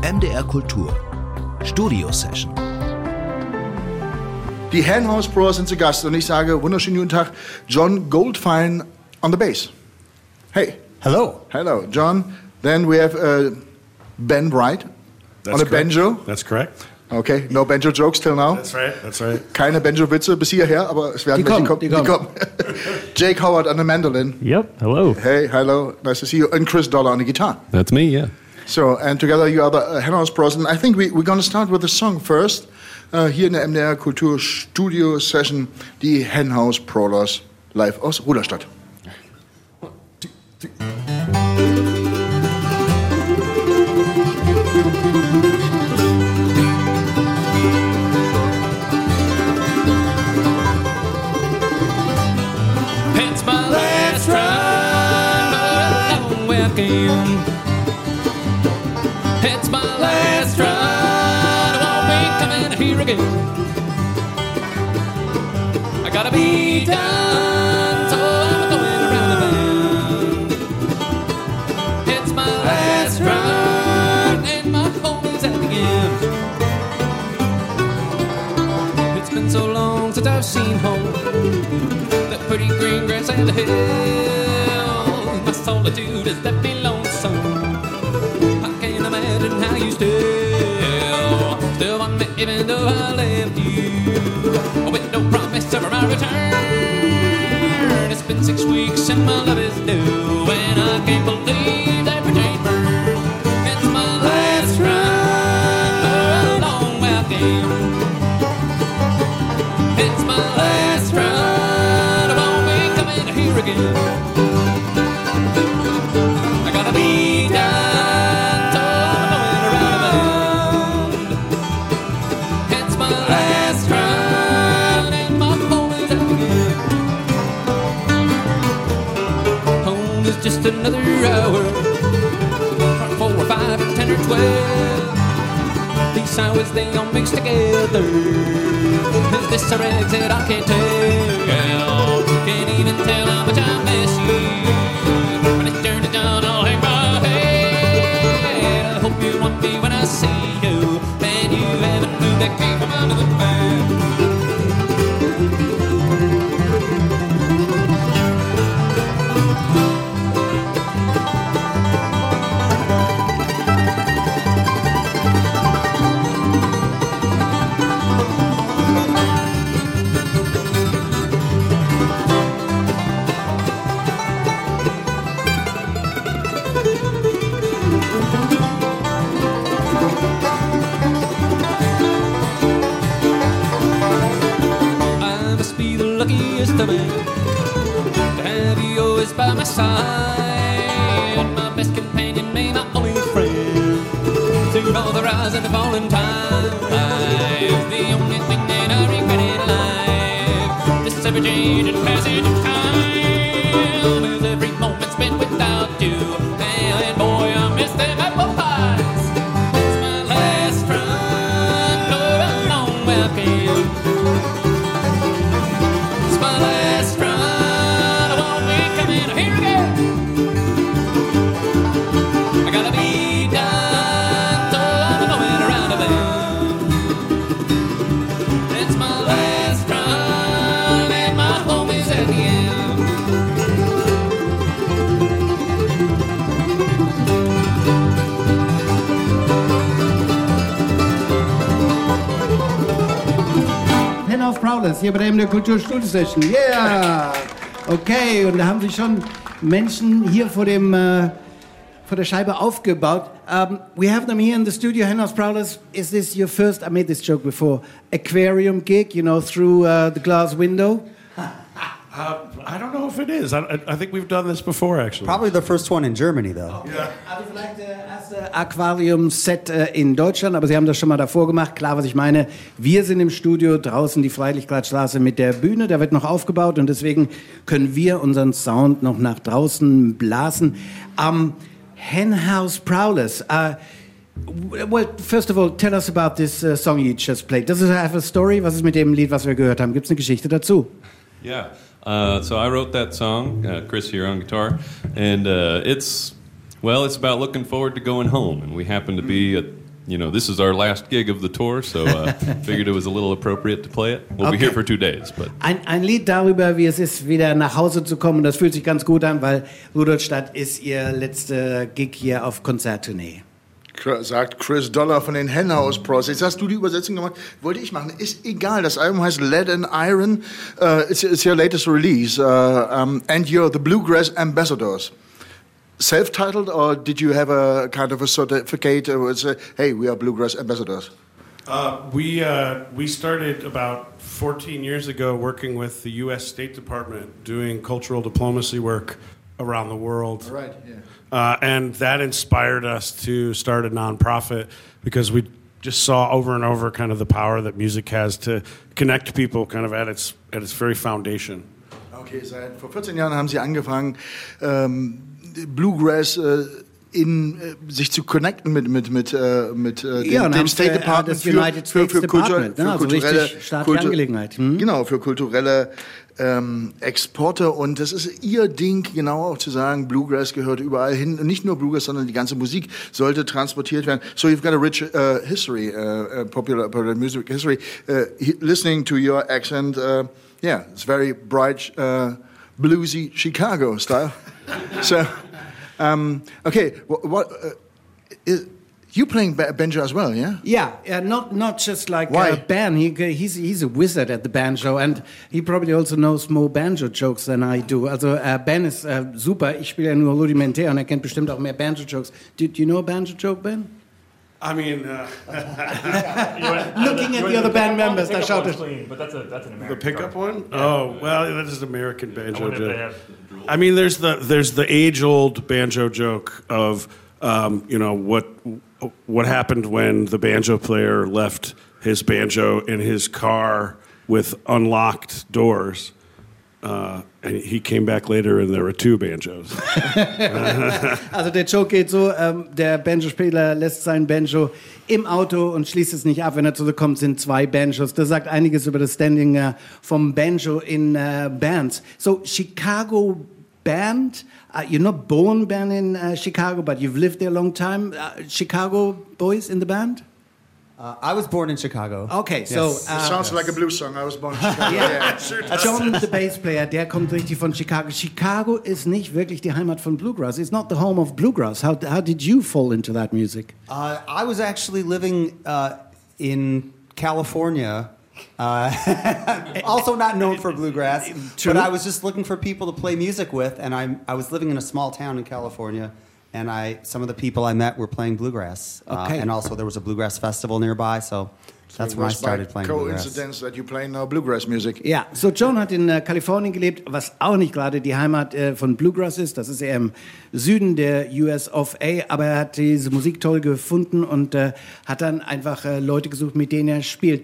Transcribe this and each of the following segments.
MDR Kultur Studio Session. Die Henhouse Brothers sind zu Gast und ich sage wunderschönen guten Tag, John Goldfine on the bass. Hey. Hello. Hello, John. Then we have Ben Bright on a banjo. That's correct. Okay, no banjo jokes till now. That's right. Keine Banjo-Witze bis hierher, aber es werden die kommen. Jake Howard on the mandolin. Yep, hello. Hey, hello, nice to see you. And Chris Dollar on the guitar. That's me, yeah. So, and together you are the Henhouse Brothers. And I think we're going to start with a song first. Hier in der MDR Kultur Studio Session, die Henhouse Brothers live aus Ruderstadt. 1, 2, 3. It's my last run, but a long way again. It's my last run, I won't be coming here again. I gotta be done, so I'm going around the bend. It's my last run, and my home is at the end. It's been so long since I've seen home, that pretty green grass and the hills. My solitude has left me lonesome. I can't imagine how you still want me even though I left you, with no promise of my return. It's been 6 weeks and my love is new, and I can't believe that we're burned. It's my last run for a long way again. It's my last run, I won't be coming here again. I gotta be done, so I'm going around the bend. It's my last run, and my home is at the end. Home is just another hour, 4 or 5 or 10 or 12. These hours they all mix together. Is this our exit? I can't tell. Can't even tell how much I miss you. When it's turned down, I'll hang my head. I hope you want me when I see you, and you haven't moved that key from under the bed. To have you always by my side, my best companion, me, my only friend, through all the rise and the falling times. The only thing that I regret in life, this ever-changing passage of time, is every moment spent without you, and boy, I miss them apple pies. It's my last run for a long way again. Last run, I won't be coming here again. I gotta be done, so I'm going around the bend. It's my last run, and my home is at the end. Henhouse Brothers hier bei der MDR Kultur Studio Session. Yeah! Okay, und da haben sich schon Menschen hier vor der Scheibe aufgebaut. We have them here in the studio. Henhouse Brothers, is this your first, I made this joke before, aquarium gig, you know, through the glass window? I don't know if it is. I think we've done this before, actually. Probably the first one in Germany, though. Okay. Ja. Also vielleicht der erste Aquarium-Set in Deutschland, aber Sie haben das schon mal davor gemacht. Klar, was ich meine, wir sind im Studio, draußen die Freilichtgradstraße mit der Bühne, da wird noch aufgebaut und deswegen können wir unseren Sound noch nach draußen blasen. Henhouse Prowlers, well, first of all, tell us about this song you just played. Does it have a story? Was ist mit dem Lied, was wir gehört haben? Gibt es eine Geschichte dazu? Yeah. So I wrote that song, Chris here on guitar, and it's about looking forward to going home, and we happen to be this is our last gig of the tour, so figured it was a little appropriate to play it. We'll be here for 2 days. But ein Lied darüber, wie es ist, wieder nach Hause zu kommen. Das fühlt sich ganz gut an, weil Rudolstadt ist ihr letzter Gig hier auf Konzerttournee. Sagt Chris Dollar von den Henhouse Bros. Jetzt hast du die Übersetzung gemacht. Wollte ich machen. Ist egal. Das Album heißt Lead and Iron. It's your latest release. And you're the Bluegrass Ambassadors. Self-titled, or did you have a kind of a certificate that would say, hey, we are Bluegrass Ambassadors? We started about 14 years ago working with the U.S. State Department doing cultural diplomacy work around the world. Right, yeah. And that inspired us to start a nonprofit because we just saw over and over kind of the power that music has to connect people kind of at its very foundation. Okay, vor 14 Jahren haben Sie angefangen, Bluegrass sich zu connecten mit dem State Department das United States Department, also richtig staatliche Angelegenheit. Genau, für kulturelle Exporte, und das ist ihr Ding, genau auch zu sagen, Bluegrass gehört überall hin, und nicht nur Bluegrass, sondern die ganze Musik sollte transportiert werden. So you've got a rich history, popular music history. Listening to your accent, it's very bright, bluesy Chicago style. So, okay, what you playing banjo as well, yeah? Yeah, not just like Ben. He's a wizard at the banjo, and he probably also knows more banjo jokes than I do. Also Ben ist super. Ich spiele ja nur rudimentär, und er kennt bestimmt auch mehr banjo jokes. Do you know a banjo joke, Ben? I mean, looking at the other band members, I shouted. But that's an American. The pickup part. one? Oh, well, that is an American banjo joke. I mean, there's the age-old banjo joke of what happened when the banjo player left his banjo in his car with unlocked doors. And he came back later and there were 2 banjos. Also der Joke geht so, der Banjo-Spieler lässt sein Banjo im Auto und schließt es nicht ab. Wenn er zurückkommt, sind 2 Banjos. Das sagt einiges über das Standing vom Banjo in Bands. So, Chicago band, you're not born in Chicago, but you've lived there a long time. Chicago boys in the band? I was born in Chicago. Okay, yes. so... sounds like a blues song. I was born in Chicago. Yeah. John, the bass player, der kommt richtig von Chicago. Chicago ist nicht wirklich die Heimat von Bluegrass. It's not the home of Bluegrass. How did you fall into that music? I was actually living in California, also not known for bluegrass, but I was just looking for people to play music with, and I was living in a small town in California. And some of the people I met were playing bluegrass. Okay. And also there was a bluegrass festival nearby, so that's when I started playing bluegrass. Coincidence that you play now bluegrass music. Ja, so John hat in Kalifornien gelebt, was auch nicht gerade die Heimat von Bluegrass ist. Das ist eher im Süden der US of A. Aber er hat diese Musik toll gefunden und hat dann einfach Leute gesucht, mit denen er spielt.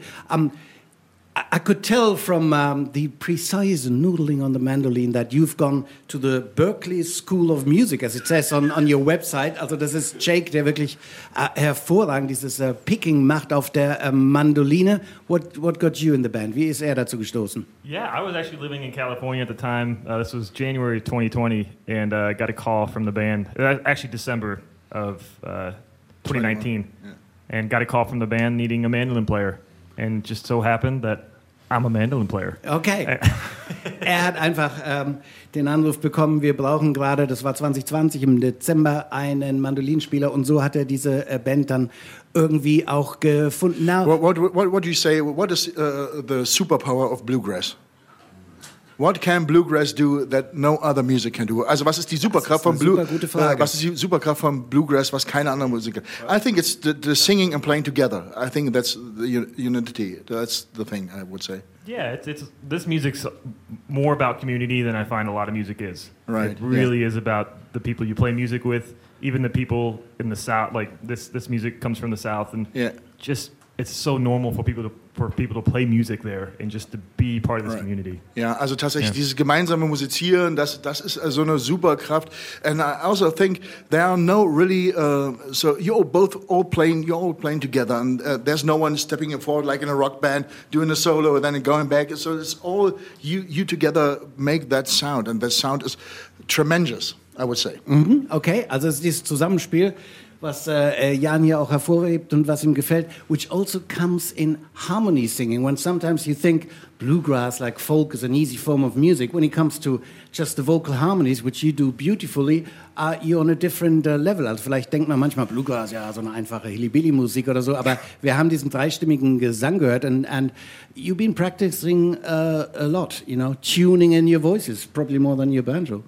I could tell from the precise noodling on the mandolin that you've gone to the Berklee School of Music, as it says on your website. Also das ist Jake, der wirklich hervorragend dieses Picking macht auf der Mandoline. What got you in the band? Wie ist dazu gestoßen? Yeah, I was actually living in California at the time. This was January 2020, and got a call from the band. Actually, December of 2019, and got a call from the band needing a mandolin player. And just so happened that I'm a mandolin player. Okay. Er hat einfach den Anruf bekommen, wir brauchen gerade, das war 2020 im Dezember, einen Mandolinspieler, und so hat er diese Band dann irgendwie auch gefunden. Now, what do you say, what is the superpower of bluegrass? What can bluegrass do that no other music can do? Also was ist die Superkraft von was ist die Superkraft von Bluegrass, was keine andere Musik hat? I think it's the singing and playing together. I think that's the unity. That's the thing I would say. Yeah, it's this music's more about community than I find a lot of music is. Right. It really is about the people you play music with, even the people in the South. Like this music comes from the South, and just it's so normal for people to play music there and just to be part of this community. Ja, also tatsächlich dieses gemeinsame Musizieren, das ist so eine Superkraft. And I also think there are no really so you're all playing together, and there's no one stepping forward like in a rock band doing a solo and then going back. So it's all you together make that sound, and that sound is tremendous, I would say. Okay, also es ist dieses Zusammenspiel was Jan hier auch hervorhebt und was ihm gefällt, which also comes in harmony singing. When sometimes you think bluegrass, like folk, is an easy form of music, when it comes to just the vocal harmonies, which you do beautifully, you're on a different level. Also vielleicht denkt man manchmal, Bluegrass, ja, so eine einfache Hilly-Billy-Musik oder so, aber wir haben diesen dreistimmigen Gesang gehört and you've been practicing a lot, you know, tuning in your voices, probably more than your banjo.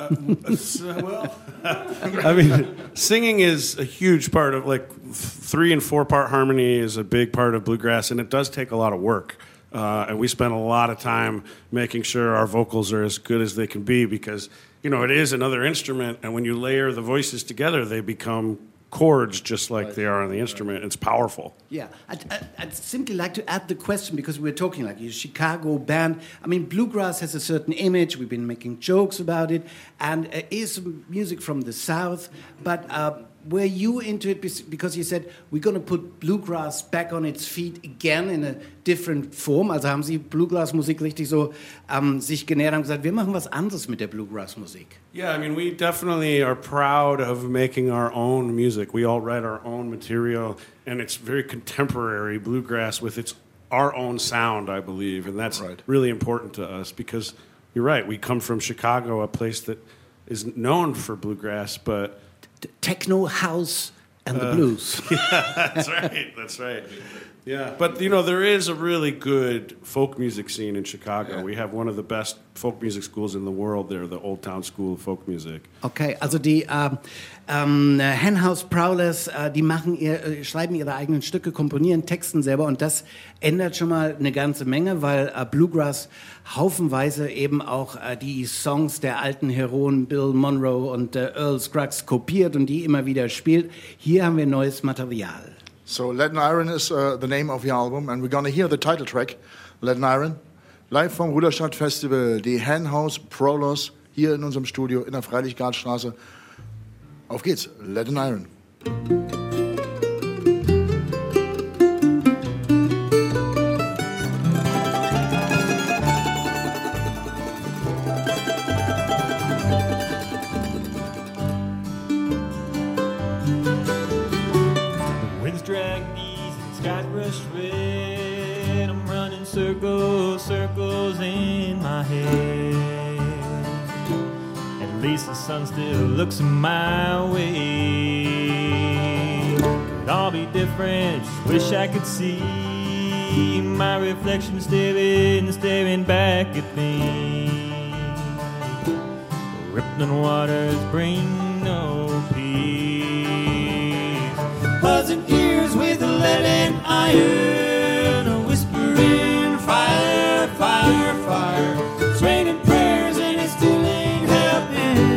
Well, I mean, singing is a huge part of, like, 3 and 4 part harmony is a big part of bluegrass, and it does take a lot of work. And we spend a lot of time making sure our vocals are as good as they can be because, you know, it is another instrument, and when you layer the voices together, they become chords just like they are on the instrument. It's powerful. Yeah, I'd simply like to add the question because we're talking like a Chicago band. I mean, bluegrass has a certain image. We've been making jokes about it, and is music from the South. But were you into it because you said we're going to put bluegrass back on its feet again in a different form? Also haben Sie Bluegrass-Musik richtig so sich genähert und gesagt, wir machen was anderes mit der Bluegrass-Musik? Yeah, I mean, we definitely are proud of making our own music. We all write our own material, and it's very contemporary bluegrass with our own sound, I believe, and that's really important to us because you're right. We come from Chicago, a place that is known for bluegrass, but techno, house, and the blues. Yeah, that's right. Yeah, but you know, there is a really good folk music scene in Chicago. We have one of the best folk music schools in the world there, the Old Town School of Folk Music. Okay, also die Henhouse Prowlers, die schreiben ihre eigenen Stücke, komponieren, texten selber und das ändert schon mal eine ganze Menge, weil Bluegrass haufenweise eben auch die Songs der alten Heroen Bill Monroe und Earl Scruggs kopiert und die immer wieder spielt. Hier haben wir neues Material. So Lead and Iron is the name of the album, and we're gonna hear the title track, Lead and Iron, live vom Ruderstadt Festival, die Henhouse Prowlers, hier in unserem Studio in der Freilichtgradstraße. Auf geht's, Lead and Iron. Circles in my head. At least the sun still looks my way. Could all be different, just wish I could see my reflection staring back at me. Rippling waters bring no peace. Buzzing ears with lead and iron, whispering fire, fire, fire. It's raining prayers and it still ain't helping.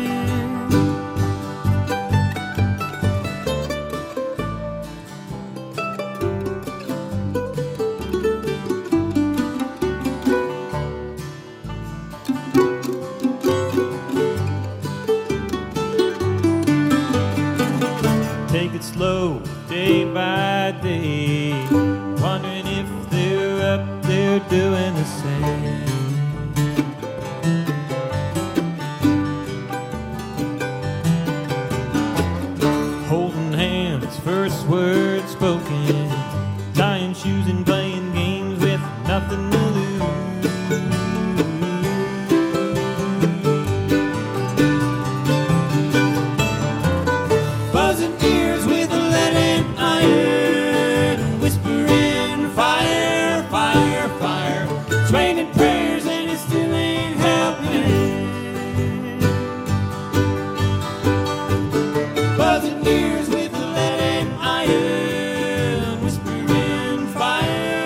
Take it slow, day by day. Wondering if they're up there doing the same. Holding hands, first word spoken. Tying shoes and playing games with nothing to lose. Buzzing ears with lead and iron, whispering fire, fire, fire. It's raining prayers and it still ain't helping. Buzzing ears with lead and iron, whispering fire.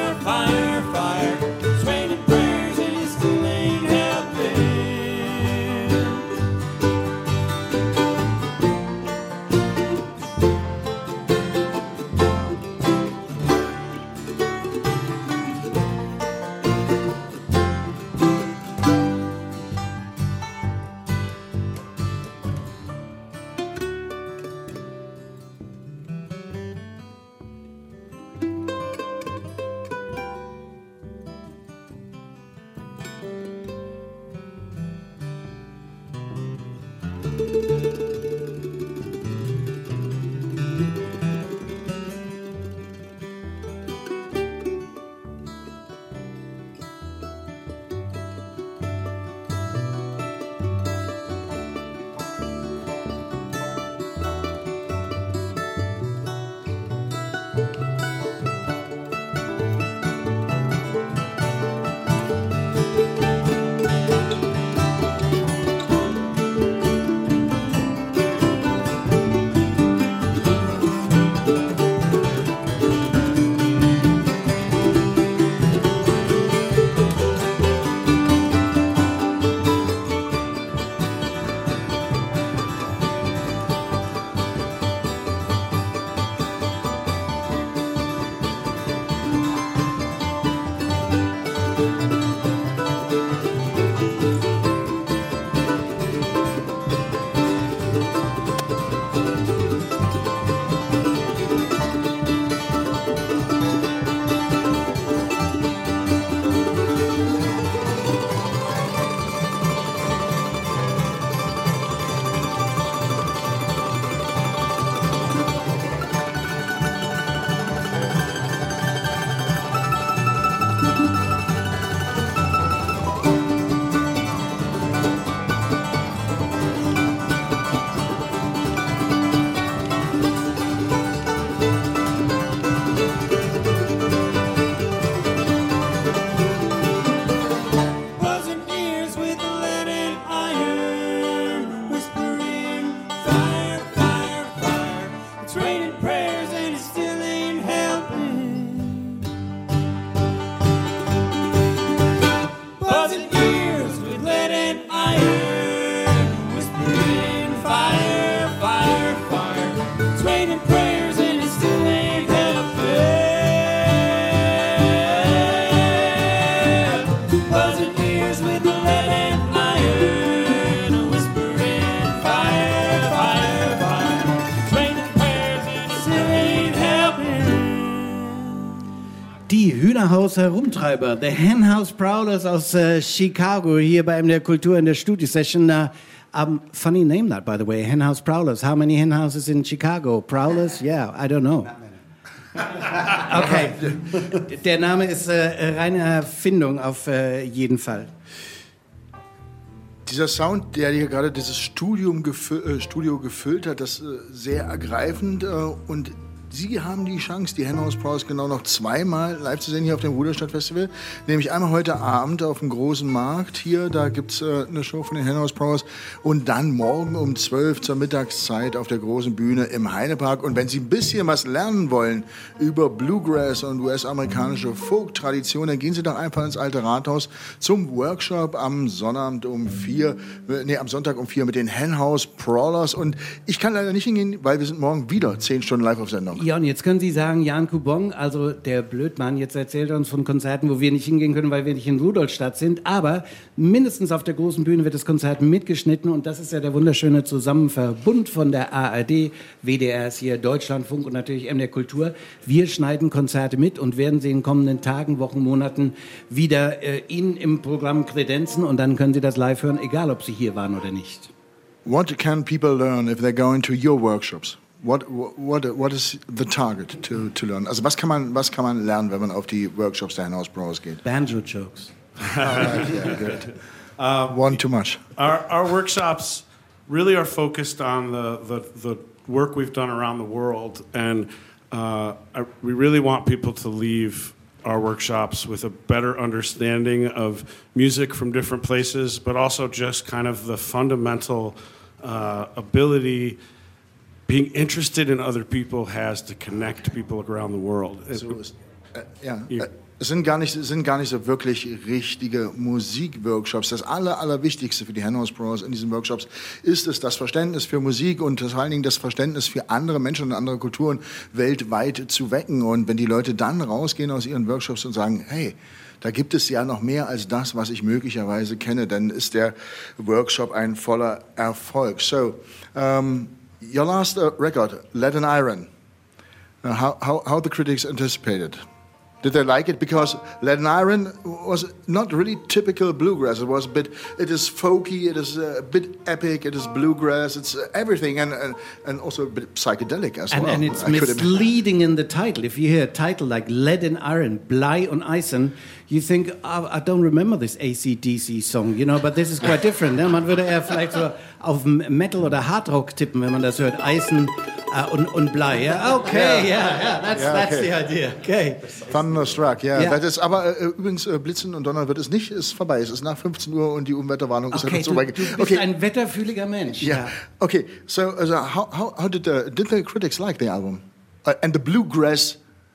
Die Hühnerhaus-Herumtreiber, The Henhouse Prowlers aus Chicago, hier bei der Kultur in der Studio-Session. Funny name that, by the way, Henhouse Prowlers. How many hen houses in Chicago? Prowlers? Yeah, I don't know. Okay, der Name ist reine Erfindung auf jeden Fall. Dieser Sound, der hier gerade dieses Studio gefüllt hat, das sehr ergreifend und Sie haben die Chance, die Henhouse Prowlers genau noch zweimal live zu sehen hier auf dem Ruderstadt Festival. Nämlich einmal heute Abend auf dem großen Markt hier, da gibt's eine Show von den Henhouse Prowlers. Und dann morgen um 12 zur Mittagszeit auf der großen Bühne im Heinepark. Und wenn Sie ein bisschen was lernen wollen über Bluegrass und US-amerikanische Folk-Tradition, dann gehen Sie doch einfach ins Alte Rathaus zum Workshop am Sonntag um 4 mit den Henhouse Prowlers. Und ich kann leider nicht hingehen, weil wir sind morgen wieder 10 Stunden live auf Sendung. Ja, und jetzt können Sie sagen, Jan Kubong, also der Blödmann, jetzt erzählt er uns von Konzerten, wo wir nicht hingehen können, weil wir nicht in Rudolstadt sind. Aber mindestens auf der großen Bühne wird das Konzert mitgeschnitten. Und das ist ja der wunderschöne Zusammenverbund von der ARD, WDR ist hier, Deutschlandfunk und natürlich MDR Kultur. Wir schneiden Konzerte mit und werden sie in kommenden Tagen, Wochen, Monaten wieder Ihnen im Programm kredenzen. Und dann können Sie das live hören, egal ob Sie hier waren oder nicht. What can people learn if they're going to your workshops? What is the target to learn? Also was kann man lernen, wenn man auf die Workshops der Henhouse Prowlers geht? Banjo-Jokes. Right, yeah, good. One too much. Our workshops really are focused on the work we've done around the world, and we really want people to leave our workshops with a better understanding of music from different places, but also just kind of the fundamental ability being interested in other people has to connect people around the world. Es sind gar nicht so wirklich richtige Musikworkshops. Das Allerwichtigste für die Henhouse Prowlers in diesen Workshops ist es, das Verständnis für Musik und vor allen Dingen das Verständnis für andere Menschen und andere Kulturen weltweit zu wecken. Und wenn die Leute dann rausgehen aus ihren Workshops und sagen, hey, da gibt es ja noch mehr als das, was ich möglicherweise kenne, dann ist der Workshop ein voller Erfolg. So, your last record, Lead and Iron, how the critics anticipated? Did they like it? Because Lead and Iron was not really typical bluegrass. It is folky, it is a bit epic, it is bluegrass, it's everything, and also a bit psychedelic as well. And it's misleading in the title. If you hear a title like Lead and Iron, Blei und Eisen, you think, I don't remember this AC/DC song, you know, but this is quite different. Ne? Man würde eher vielleicht so auf Metal oder Hardrock tippen, wenn man das hört. Eisen und Blei. Yeah? Okay, that's the idea. Okay. Thunderstruck, ja. Yeah. Das ist, aber übrigens, Blitzen und Donner wird es nicht, ist vorbei. Es ist nach 15 Uhr und die Unwetterwarnung ist so weit. Du bist ein wetterfühliger Mensch. Yeah. Okay, so how did the critics like the album? And the bluegrass?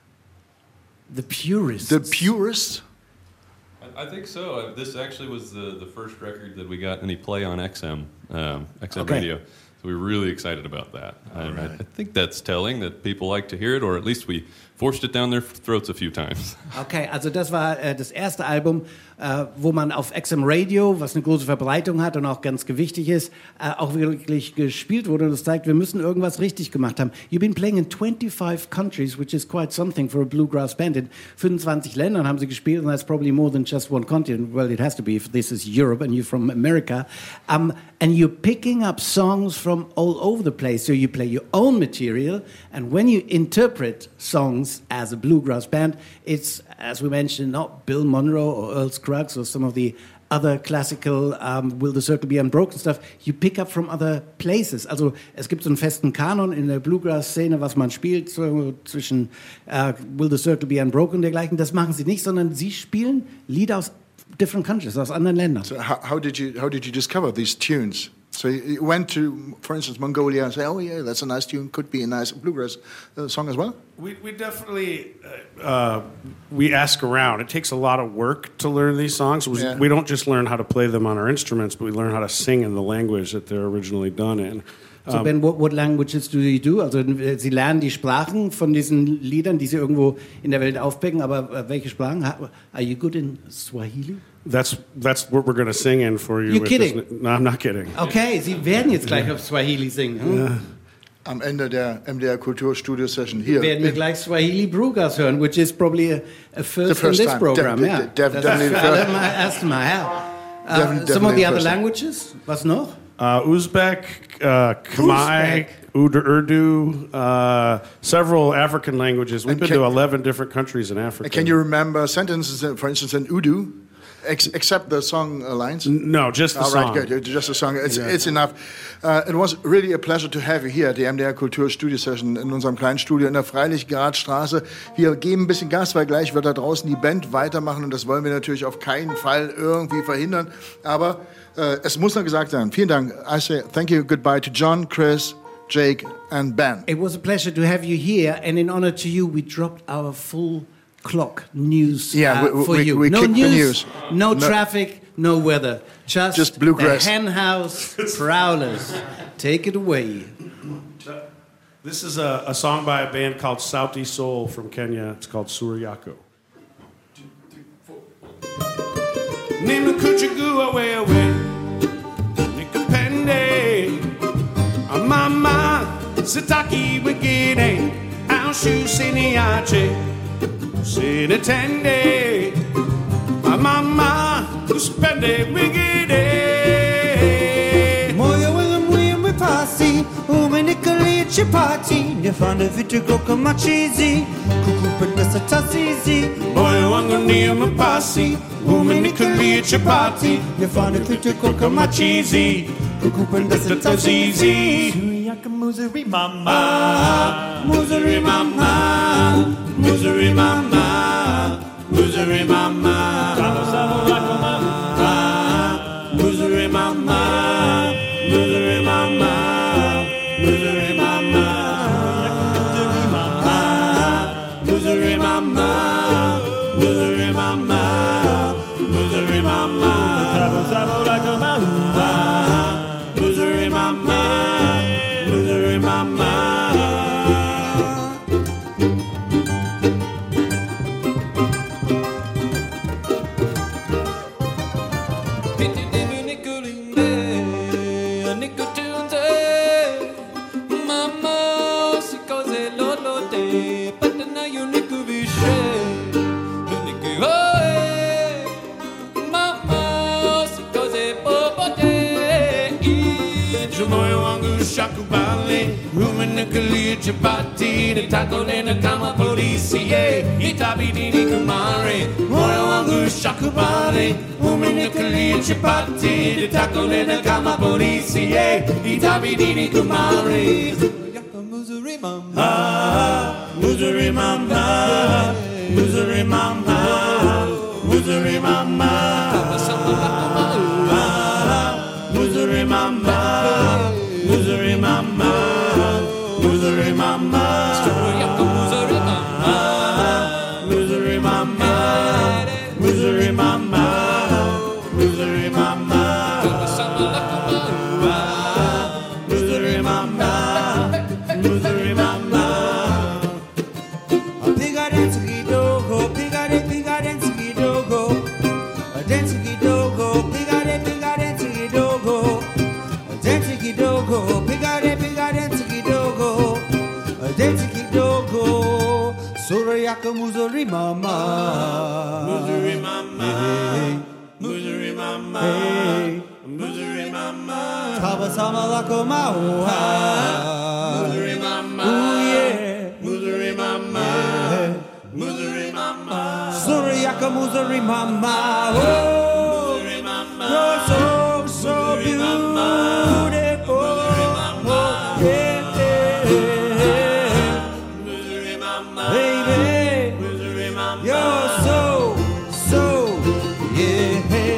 The purists. The purists? I think so. This actually was the first record that we got any play on XM radio. So we were really excited about that. And right. I think that's telling that people like to hear it, or at least we forced it down their throats a few times. Okay, also das war das erste Album, wo man auf XM Radio, was eine große Verbreitung hat und auch ganz gewichtig ist, auch wirklich gespielt wurde. Und das zeigt, wir müssen irgendwas richtig gemacht haben. You've been playing in 25 countries, which is quite something for a bluegrass band. In 25 Ländern haben sie gespielt, and that's probably more than just one continent. Well, it has to be if this is Europe and you're from America. And you're picking up songs from all over the place. So you play your own material, and when you interpret songs as a bluegrass band, it's, as we mentioned, not Bill Monroe or Earl Scruggs or some of the other classical Will the Circle Be Unbroken stuff. You pick up from other places. Also es gibt so einen festen Kanon in der Bluegrass-Szene, was man spielt, so zwischen Will the Circle Be Unbroken und dergleichen. Das machen sie nicht, sondern sie spielen Lieder aus different countries, aus anderen Ländern. So how did you discover these tunes? So you went to, for instance, Mongolia and say, oh yeah, that's a nice tune, could be a nice bluegrass song as well? We definitely, we ask around. It takes a lot of work to learn these songs. We don't just learn how to play them on our instruments, but we learn how to sing in the language that they're originally done in. So Ben, what languages do you do? Also Sie lernen die Sprachen von diesen Liedern, die Sie irgendwo in der Welt aufpicken, aber welche Sprachen? Are you good in Swahili? That's what we're going to sing in for you. You're kidding? No, I'm not kidding. Okay, Sie werden jetzt gleich auf Swahili singen. Hm? am Ende der MDR Kulturstudio Session hier. Werden wir gleich Swahili Bluegrass hören, which is probably a first in this time. program. Yeah. Definitely Das ist das erste Mal, ja. Some of the other languages? Was noch? Uzbek, Khmer, Urdu, several African languages. We've been to 11 different countries in Africa. Can you remember sentences, for instance, in Urdu? Except the song lines? No, just the song. All right, good. Just the song. It's enough. It was really a pleasure to have you here at the MDR Kultur Studio Session in unserem kleinen Studio in der Freilichtgradstraße. Wir geben ein bisschen Gas, weil gleich wird da draußen die Band weitermachen und das wollen wir natürlich auf keinen Fall irgendwie verhindern. Aber es muss noch gesagt sein. Vielen Dank. I say thank you, goodbye to John, Chris, Jake and Ben. It was a pleasure to have you here, and in honor to you, we dropped our full clock news for you. We no kicked news, the news. No traffic, no weather. Just bluegrass. The Hen House Prowlers. Take it away. This is a song by a band called Sauti Soul from Kenya. It's called Suriyako. 2, 3, 4. Nima kuchigu away away. Nikapende. Mama sitaki wigine. Aushu siniache. Sinatende, my mama who spend it wigide. Moyo wangu mwe pasi, umenikali chipati, nifanda vitu goka machizi, kukupenda satasizi. Moyo wangu mwe pasi, umenikali chipati, nifanda vitu goka machizi, kukupenda satasizi. Suriyaka muzuri mama, Muzuri mama, Muzuri mama, Muzuri mama, Muzuri mama, Muzuri mama, Muzuri mama, Muzuri mama, Muzuri mama, Muzuri mama, Muzuri mama, Muzuri mama. Chapati, the taco, and the kama polisi, itabidini kumare, moyo wangu shakubale, umenikali chapati, the taco, and the kama polisi, itabidini kumare. Muzuri mama, Muzuri mama, Muzuri mama, Muzuri mama, Muzuri mama, Muzuri mama. Muzuri mama, Muzuri mama, Muzuri mama, Muzuri mama, Muzuri mama, Muzuri mama, Muzuri mama. Piga dance kidogo, piga dance kidogo, dance kidogo, piga dance kidogo, dance kidogo, piga dance kidogo. Dance kidogo, Suriyaka muzuri mama, Muzuri mama, Muzuri mama, Muzuri mama, Tabasama lako maua, Muzuri mama, ooh yeah, Muzuri mama, Muzuri mama, Suriyaka muzuri mama, oh, Muzuri mama, you're so beautiful, oh, yeah. Baby, you're so, yeah.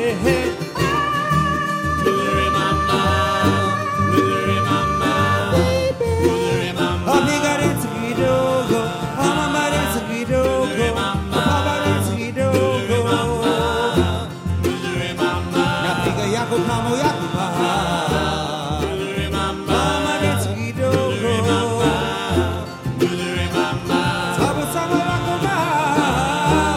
Muzuri mama, Muzuri mama, Muzuri mama. Amiga dance kidogo, mama dance kidogo, papa dance kidogo. Muzuri mama, Napiga yako kama yako pa. Muzuri mama, Mama dance kidogo. Muzuri mama, Tabasama lako ma.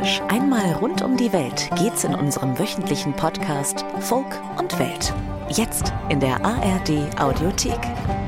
Praktisch einmal rund um die Welt geht's in unserem wöchentlichen Podcast Folk und Welt. Jetzt in der ARD Audiothek.